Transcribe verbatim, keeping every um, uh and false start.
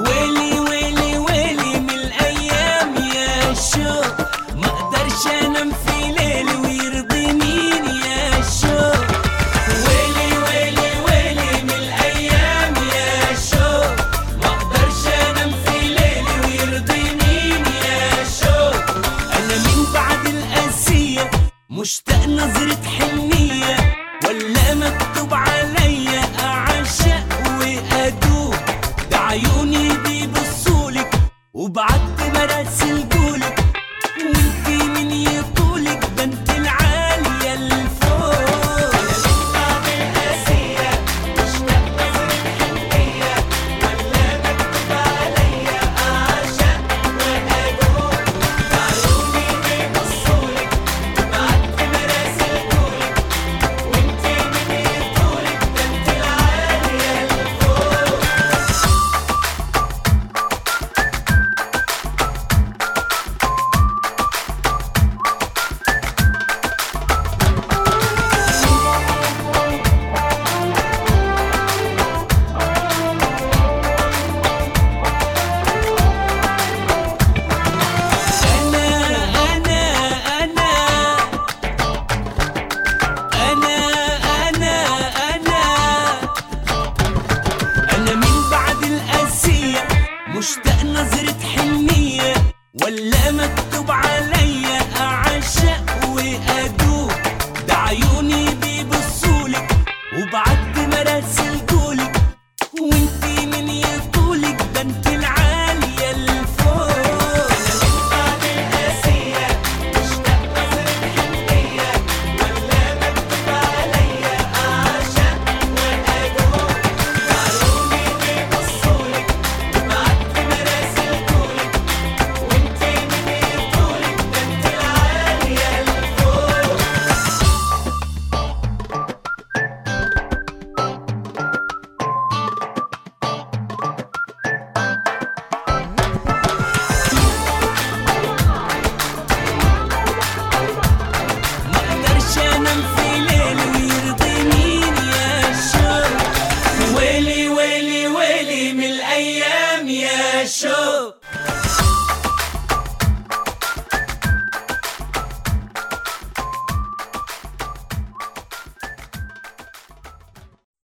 ويلي ويلي ويلي من الايام يا شوق، ما اقدرش انام في ليلي ويرضي مين يا شوق. ويلي ويلي ويلي من الايام يا شوق، ما اقدرش انام في ليلي ويرضي مين يا شوق. انا من بعد القاسية مشتاق نظرة حنية، ولا مكتوب عليا اعشق وادوب. ده عيوني بيبصولك وبعت مراسل جولك، وانتي من يطولك ده انت العالية الفوق. انا من بعد القاسية مشتاق نظرة حنية، ولا مكتوب عليا اعشق وادوب. ده عيوني بيبصولك وبعت مراسل جولك، وانتي من يطولك ده انت العالية الفوق. مشتاق نظرة حنية، ولا مكتوب عليا أعشق وأدوب. ده عيوني بيبصولك وبعت مراسل جولك، وانتي من يطولك ده انت العالية الفوق. أنا من بعد القاسية مشتاق نظرة حنية، ولا مكتوب عليا أعشق وأدوب. ده عيوني بيبصولك وبعت مراسل جولك، وانتي من يطولك ده انت العالية الفوق. ما اقدرش انام في ليلي ويرضي مين يا شوق. ويلي ويلي ويلي من الايام يا شوق.